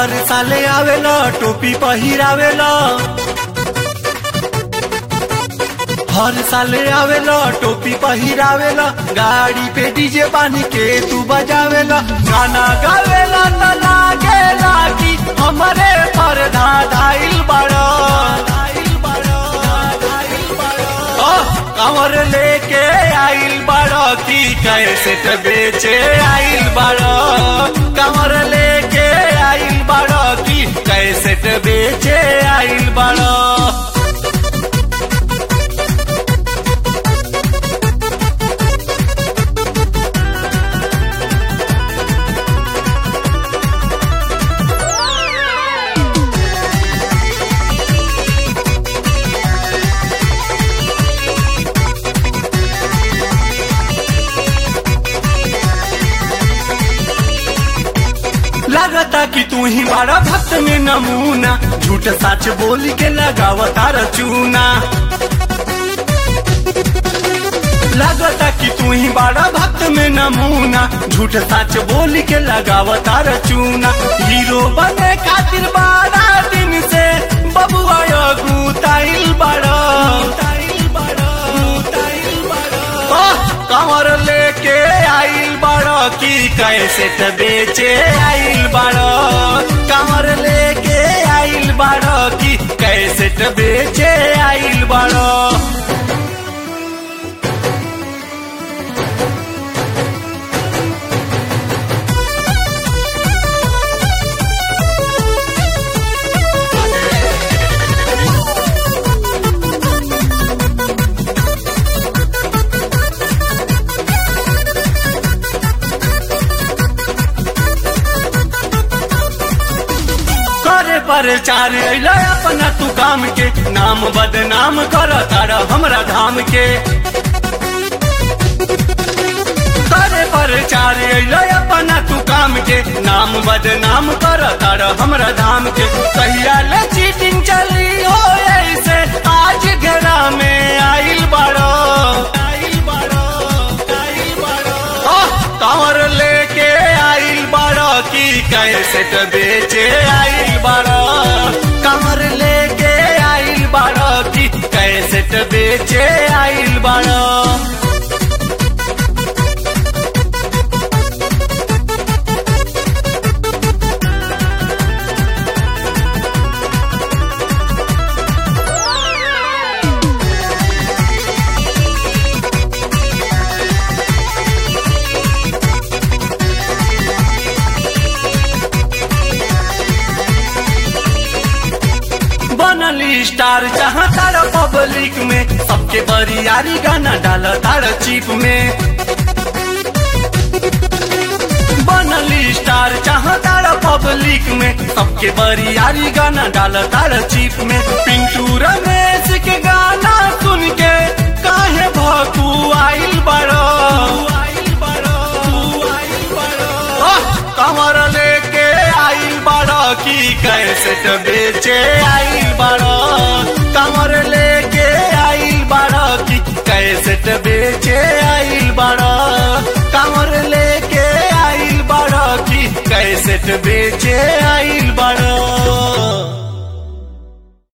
हर साले आवेला टोपी पहिरावेला, हर साले आवेला टोपी पहिरावेला, गाड़ी पे डीजे बांध के तू बजावेला, गाना गावेला त लागेला कि हमरे पर धाइल बड़ा, कमर लेके आइल बड़ा कि कैसेट बेचे आइल बड़ा, कमर लेके आइल बड़ा कि कैसेट बेचे आइल बड़ा। लगता कि तू ही बड़ा भक्त में नमूना, झूठ सच बोल के लगावता रचूना, लगता कि तू ही बड़ा भक्त में नमूना, झूठ सच बोल के लगावता रचूना, हीरो बने खातिर बारा दिन से बबुआ गुताइल बड़ा, कमर लेके आइल बड़ा कि कैसेट बेचे आइल बड़ा, कमर लेके आइल बड़ा कि कैसेट बेचे आइल बड़ा। प्रचार अइला अपना तू काम के, नाम बदनाम कर तारा हमरा धाम के, करे प्रचार अइला अपना तू काम के, नाम बदनाम कर तारा हमरा धाम के, कहिया ले चीटिंग चली हो ऐसे आज घेरा में आइल बड़ो, कमर लेके आइल बड़ो कि कैसेट बेचे आइल बड़ो, कमर लेके आइल बड़ो कि कैसेट बेचे आइल बड़ो। बनली स्टार जहाँ तारा पब्लिक में, सबके बरियारी गाना डाल तारा चिप में, बनली स्टार जहाँ तारा पब्लिक में, सबके बरियारी गाना डाल तारा चिप में, पिंटू रमेश के गाना सुन के काहे भकू आइल बड़ो, कमर लेके आइल बड़ो कि कैसेट बेचे आइल बड़ो, कमर लेके आइल बड़ो कि कैसेट बेचे आइल बड़ो, कमर लेके आइल बड़ो कि कैसेट बेचे आइल बड़ो।